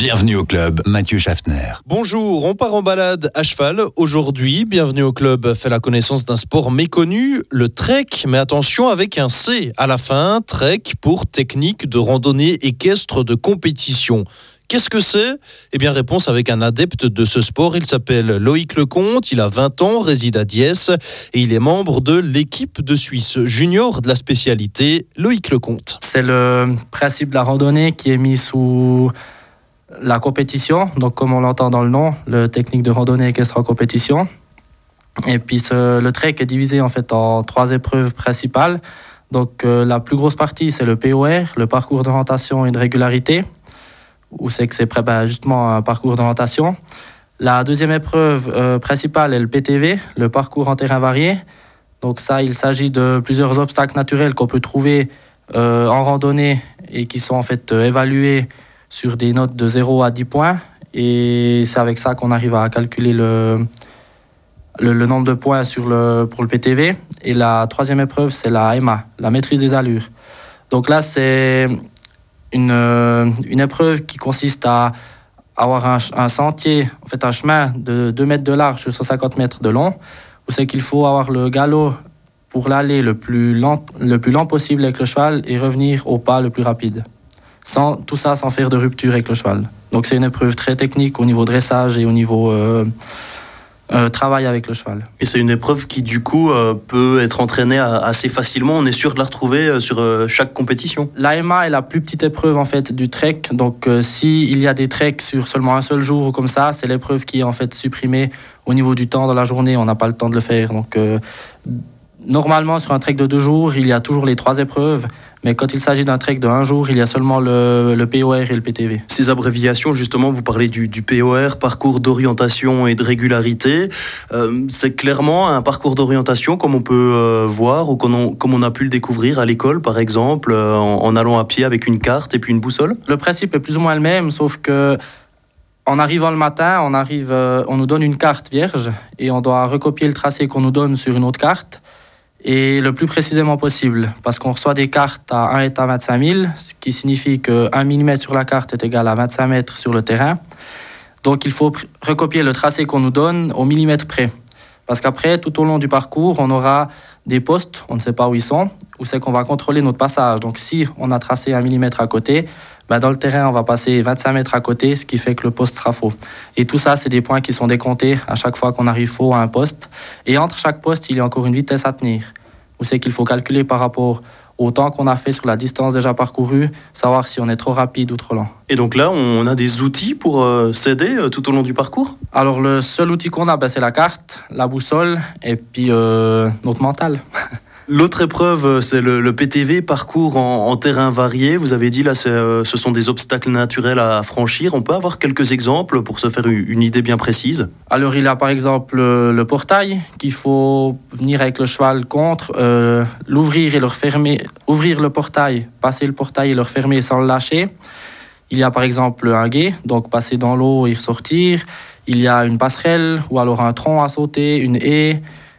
Bienvenue au club, Mathieu Schaffner. Bonjour, on part en balade à cheval. Aujourd'hui, Bienvenue au club fait la connaissance d'un sport méconnu, le trek. Mais attention avec un C à la fin, trek pour technique de randonnée équestre de compétition. Qu'est-ce que c'est ? Eh bien, réponse avec un adepte de ce sport. Il s'appelle Loïc Lecomte, il a 20 ans, réside à Diesse et il est membre de l'équipe de Suisse junior de la spécialité. Loïc Lecomte. C'est le principe de la randonnée qui est mis sous la compétition, donc comme on l'entend dans le nom, le technique de randonnée équestre en compétition. Et puis le trek est divisé en fait en 3 épreuves principales. Donc la plus grosse partie, c'est le POR, le parcours d'orientation et de régularité, où c'est que c'est justement un parcours d'orientation. La deuxième épreuve principale est le PTV, le parcours en terrain varié. Donc ça, il s'agit de plusieurs obstacles naturels qu'on peut trouver en randonnée et qui sont en fait évalués sur des notes de 0 à 10 points. Et c'est avec ça qu'on arrive à calculer le nombre de points pour le PTV. Et la troisième épreuve, c'est la MA, la maîtrise des allures. Donc là, c'est une épreuve qui consiste à avoir un sentier, en fait un chemin de 2 mètres de large sur 150 mètres de long, où c'est qu'il faut avoir le galop pour l'aller le plus lent possible avec le cheval et revenir au pas le plus rapide. Tout ça sans faire de rupture avec le cheval. Donc c'est une épreuve très technique au niveau dressage et au niveau travail avec le cheval. Et c'est une épreuve qui du coup peut être entraînée assez facilement. On est sûr de la retrouver sur chaque compétition. L'AMA est la plus petite épreuve en fait du trek. Donc s'il y a des treks sur seulement un seul jour ou comme ça, c'est l'épreuve qui est en fait supprimée au niveau du temps dans la journée. On n'a pas le temps de le faire. Donc normalement sur un trek de 2 jours, il y a toujours les 3 épreuves. Mais quand il s'agit d'un trek de 1 jour, il y a seulement le POR et le PTV. Ces abréviations, justement, vous parlez du POR, parcours d'orientation et de régularité. C'est clairement un parcours d'orientation comme on peut voir ou comme on a pu le découvrir à l'école, par exemple, en allant à pied avec une carte et puis une boussole. Le principe est plus ou moins le même, sauf que en arrivant le matin, on nous donne une carte vierge et on doit recopier le tracé qu'on nous donne sur une autre carte. Et le plus précisément possible, parce qu'on reçoit des cartes à 1 est à 25 000, ce qui signifie que 1 mm sur la carte est égal à 25 mètres sur le terrain. Donc il faut recopier le tracé qu'on nous donne au millimètre près. Parce qu'après, tout au long du parcours, on aura des postes, on ne sait pas où ils sont, où c'est qu'on va contrôler notre passage. Donc si on a tracé 1 mm à côté, dans le terrain, on va passer 25 mètres à côté, ce qui fait que le poste sera faux. Et tout ça, c'est des points qui sont décomptés à chaque fois qu'on arrive faux à un poste. Et entre chaque poste, il y a encore une vitesse à tenir, où c'est qu'il faut calculer par rapport au temps qu'on a fait sur la distance déjà parcourue, savoir si on est trop rapide ou trop lent. Et donc là, on a des outils pour s'aider tout au long du parcours ? Alors le seul outil qu'on a, c'est la carte, la boussole et puis notre mental. L'autre épreuve, c'est le PTV, parcours en terrain varié. Vous avez dit, là, ce sont des obstacles naturels à franchir. On peut avoir quelques exemples pour se faire une idée bien précise ? Alors, il y a par exemple le portail qu'il faut venir avec le cheval contre, l'ouvrir et le refermer, ouvrir le portail, passer le portail et le refermer sans le lâcher. Il y a par exemple un gué, donc passer dans l'eau et ressortir. Il y a une passerelle ou alors un tronc à sauter, une haie,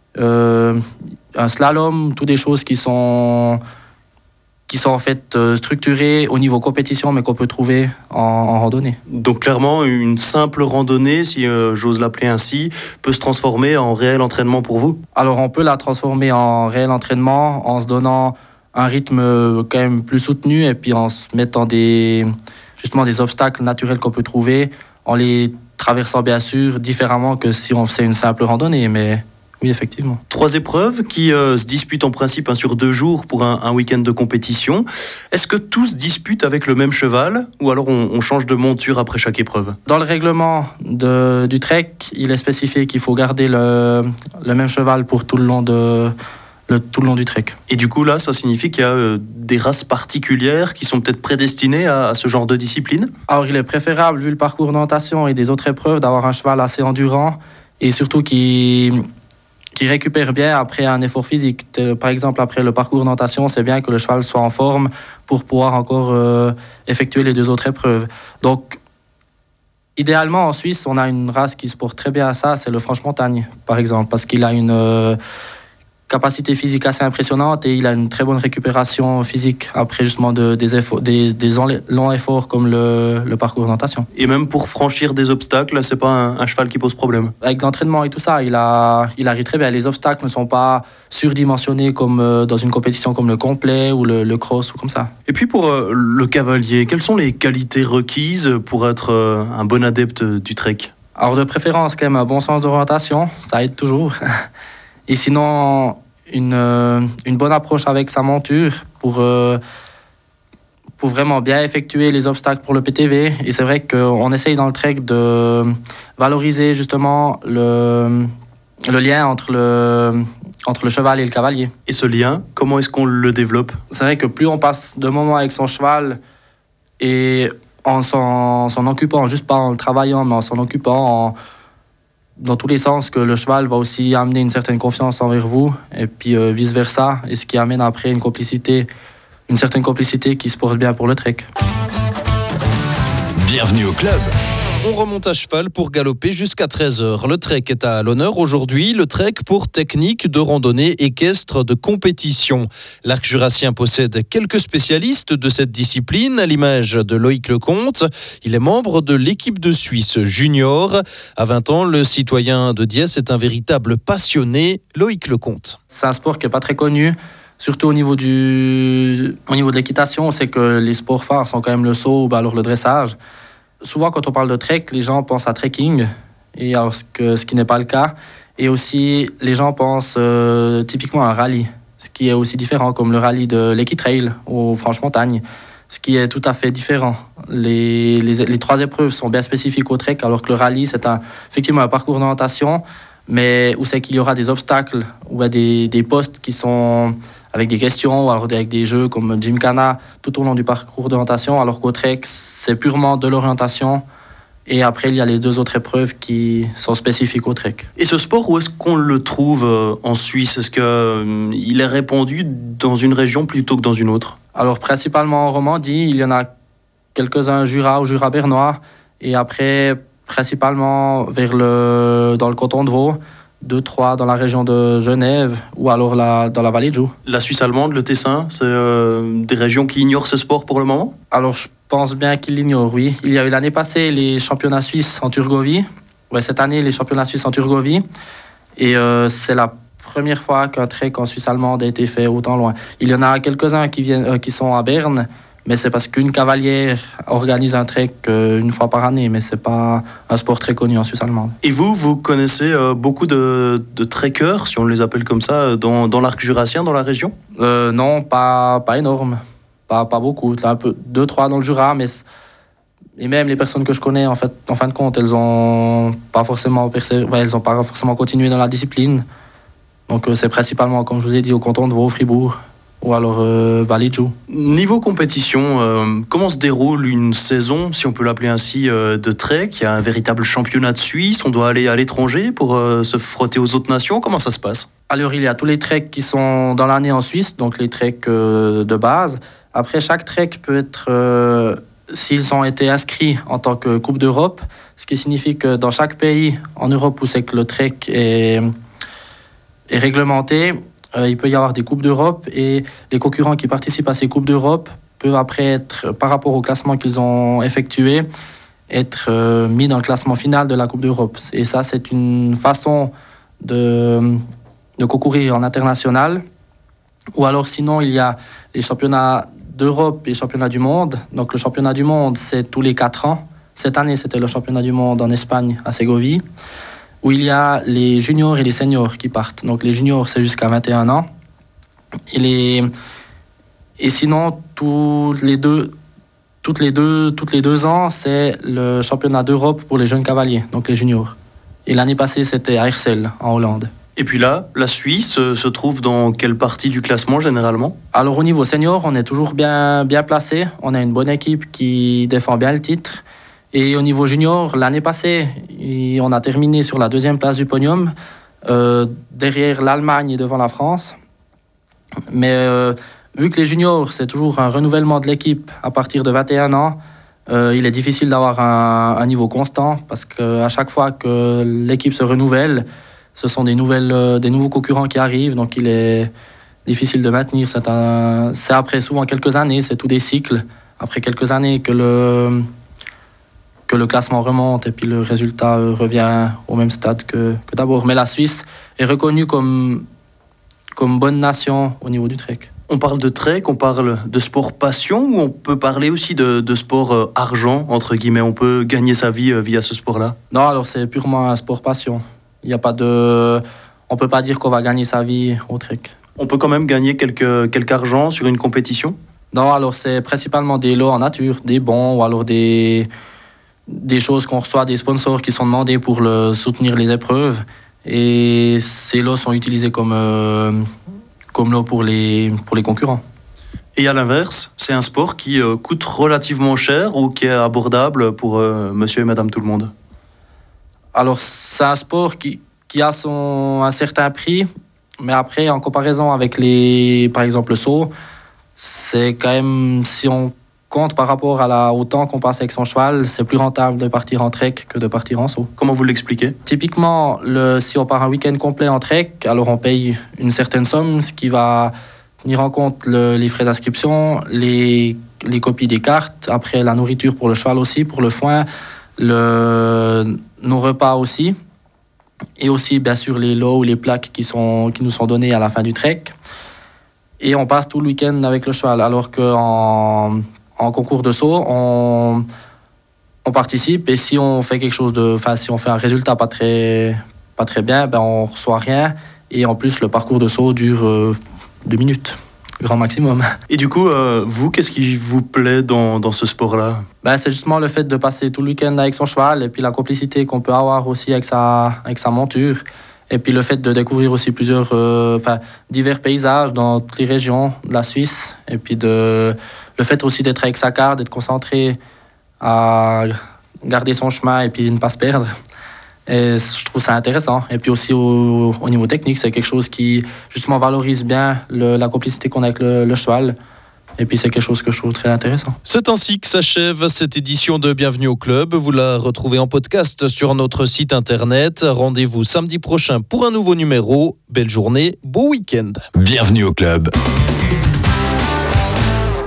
un slalom, toutes des choses qui sont en fait structurées au niveau compétition, mais qu'on peut trouver en randonnée. Donc clairement, une simple randonnée, si j'ose l'appeler ainsi, peut se transformer en réel entraînement pour vous ? Alors on peut la transformer en réel entraînement en se donnant un rythme quand même plus soutenu et puis en se mettant justement des obstacles naturels qu'on peut trouver, en les traversant bien sûr différemment que si on faisait une simple randonnée, mais oui, effectivement. 3 épreuves qui se disputent en principe sur 2 jours pour un week-end de compétition. Est-ce que tous se disputent avec le même cheval ou alors on change de monture après chaque épreuve ? Dans le règlement du trek, il est spécifié qu'il faut garder le même cheval pour tout le long du trek. Et du coup, là, ça signifie qu'il y a des races particulières qui sont peut-être prédestinées à ce genre de discipline ? Alors, il est préférable, vu le parcours d'orientation et des autres épreuves, d'avoir un cheval assez endurant et surtout qui récupère bien après un effort physique. Par exemple, après le parcours de natation, c'est bien que le cheval soit en forme pour pouvoir encore effectuer les 2 autres épreuves. Donc, idéalement, en Suisse, on a une race qui se porte très bien à ça, c'est le Franche-Montagne, par exemple, parce qu'il a capacité physique assez impressionnante et il a une très bonne récupération physique après justement des longs efforts comme le parcours de natation. Et même pour franchir des obstacles, c'est pas un cheval qui pose problème. Avec l'entraînement et tout ça, il arrive très bien. Les obstacles ne sont pas surdimensionnés comme dans une compétition comme le complet ou le cross ou comme ça. Et puis pour le cavalier, quelles sont les qualités requises pour être un bon adepte du trek? Alors de préférence quand même un bon sens d'orientation, ça aide toujours. Et sinon, une bonne approche avec sa monture pour vraiment bien effectuer les obstacles pour le PTV. Et c'est vrai qu'on essaye dans le trek de valoriser justement le lien entre le cheval et le cavalier. Et ce lien, comment est-ce qu'on le développe? C'est vrai que plus on passe de moments avec son cheval et en s'en occupant, juste pas en le travaillant, mais en s'en occupant dans tous les sens, que le cheval va aussi amener une certaine confiance envers vous, et puis vice-versa, et ce qui amène après une certaine complicité qui se porte bien pour le trek. Bienvenue au club. On remonte à cheval pour galoper jusqu'à 13h. Le trek est à l'honneur aujourd'hui, le trek pour technique de randonnée équestre de compétition. L'Arc jurassien possède quelques spécialistes de cette discipline, à l'image de Loïc Lecomte. Il est membre de l'équipe de Suisse junior. À 20 ans, le citoyen de Diès est un véritable passionné. Loïc Lecomte. C'est un sport qui n'est pas très connu. Surtout au niveau de l'équitation, c'est que les sports phares sont quand même le saut ou alors le dressage. Souvent, quand on parle de trek, les gens pensent à trekking, et alors ce qui n'est pas le cas. Et aussi, les gens pensent typiquement à un rallye, ce qui est aussi différent, comme le rallye de l'Equitrail ou Franche-Montagne, ce qui est tout à fait différent. Les 3 épreuves sont bien spécifiques au trek, alors que le rallye, c'est effectivement un parcours d'orientation, mais où c'est qu'il y aura des obstacles, ou des postes qui sont avec des questions, ou alors avec des jeux comme Gymkhana tout au long du parcours d'orientation, alors qu'au trek, c'est purement de l'orientation. Et après, il y a les 2 autres épreuves qui sont spécifiques au trek. Et ce sport, où est-ce qu'on le trouve en Suisse? Est-ce qu'il est répandu dans une région plutôt que dans une autre? Alors, principalement en Romandie, il y en a quelques-uns au Jura bernois, et après, principalement dans le canton de Vaud, 2-3 dans la région de Genève ou alors dans la vallée de Joux. La Suisse allemande, le Tessin, c'est des régions qui ignorent ce sport pour le moment? Alors je pense bien qu'ils l'ignorent, oui. Il y a eu l'année passée les championnats suisses en Turgovie. Ouais, cette année, les championnats suisses en Turgovie. Et c'est la première fois qu'un trek en Suisse allemande a été fait autant loin. Il y en a quelques-uns qui sont à Berne, mais c'est parce qu'une cavalière organise un trek une fois par année, mais c'est pas un sport très connu en Suisse allemande. Et vous connaissez beaucoup de trekkers, si on les appelle comme ça, dans l'Arc jurassien, dans la région? Non, pas énorme, pas beaucoup. Un peu 2-3 dans le Jura, et même les personnes que je connais, en fin de compte, elles ont pas forcément continué dans la discipline. Donc c'est principalement, comme je vous ai dit, au canton de Vaud, Fribourg, ou alors Vallée de Joux. Niveau compétition, comment se déroule une saison, si on peut l'appeler ainsi, de trek? Il y a un véritable championnat de Suisse, on doit aller à l'étranger pour se frotter aux autres nations. Comment ça se passe? Alors il y a tous les treks qui sont dans l'année en Suisse, donc les treks de base. Après, chaque trek peut être, s'ils ont été inscrits en tant que Coupe d'Europe, ce qui signifie que dans chaque pays en Europe où c'est que le trek est réglementé, il peut y avoir des Coupes d'Europe, et les concurrents qui participent à ces Coupes d'Europe peuvent après être, par rapport au classement qu'ils ont effectué, être mis dans le classement final de la Coupe d'Europe. Et ça, c'est une façon de concourir en international. Ou alors sinon, il y a les championnats d'Europe et les championnats du monde. Donc le championnat du monde, c'est tous les 4 ans. Cette année, c'était le championnat du monde en Espagne, à Ségovie, où il y a les juniors et les seniors qui partent. Donc les juniors, c'est jusqu'à 21 ans. Et sinon, tous les 2 ans, c'est le championnat d'Europe pour les jeunes cavaliers, donc les juniors. Et l'année passée, c'était à Hersel, en Hollande. Et puis là, la Suisse se trouve dans quelle partie du classement généralement? Alors au niveau senior, on est toujours bien placé. On a une bonne équipe qui défend bien le titre. Et au niveau junior, l'année passée, on a terminé sur la 2e place du podium, derrière l'Allemagne et devant la France. Mais vu que les juniors, c'est toujours un renouvellement de l'équipe à partir de 21 ans, il est difficile d'avoir un niveau constant, parce qu'à chaque fois que l'équipe se renouvelle, ce sont des nouveaux concurrents qui arrivent, donc il est difficile de maintenir. C'est après souvent quelques années, c'est tous des cycles. Après quelques années que le classement remonte et puis le résultat revient au même stade que d'abord. Mais la Suisse est reconnue comme bonne nation au niveau du trek. On parle de trek, on parle de sport passion, ou on peut parler aussi de sport argent, entre guillemets. On peut gagner sa vie via ce sport-là? Non, alors c'est purement un sport passion. Il y a pas de... On peut pas dire qu'on va gagner sa vie au trek. On peut quand même gagner quelque argent sur une compétition? Non, alors c'est principalement des lots en nature, des bons, ou alors des choses qu'on reçoit des sponsors qui sont demandés pour soutenir les épreuves. Et ces lots sont utilisés comme lot pour les concurrents. Et à l'inverse, c'est un sport qui coûte relativement cher ou qui est abordable pour monsieur et madame tout le monde? Alors, c'est un sport qui a un certain prix, mais après, en comparaison avec par exemple, le saut, c'est quand même, si on compte par rapport au temps qu'on passe avec son cheval, c'est plus rentable de partir en trek que de partir en saut. Comment vous l'expliquez? Typiquement, si on part un week-end complet en trek, alors on paye une certaine somme, ce qui va tenir en compte les frais d'inscription, les copies des cartes, après la nourriture pour le cheval aussi, pour le foin, nos repas aussi, et aussi bien sûr les lots ou les plaques qui nous sont donnés à la fin du trek. Et on passe tout le week-end avec le cheval, alors qu'en concours de saut, on participe, et si on fait si on fait un résultat pas très bien, ben on reçoit rien, et en plus le parcours de saut dure 2 minutes, grand maximum. Et du coup, vous, qu'est-ce qui vous plaît dans ce sport-là? Ben, c'est justement le fait de passer tout le week-end avec son cheval, et puis la complicité qu'on peut avoir aussi avec sa monture, et puis le fait de découvrir aussi divers paysages dans toutes les régions de la Suisse, et puis le fait aussi d'être avec sa carte, d'être concentré à garder son chemin et puis ne pas se perdre. Et je trouve ça intéressant. Et puis aussi au niveau technique, c'est quelque chose qui justement valorise bien la complicité qu'on a avec le cheval. Et puis c'est quelque chose que je trouve très intéressant. C'est ainsi que s'achève cette édition de Bienvenue au Club. Vous la retrouvez en podcast sur notre site internet. Rendez-vous samedi prochain pour un nouveau numéro. Belle journée, beau week-end. Bienvenue au Club.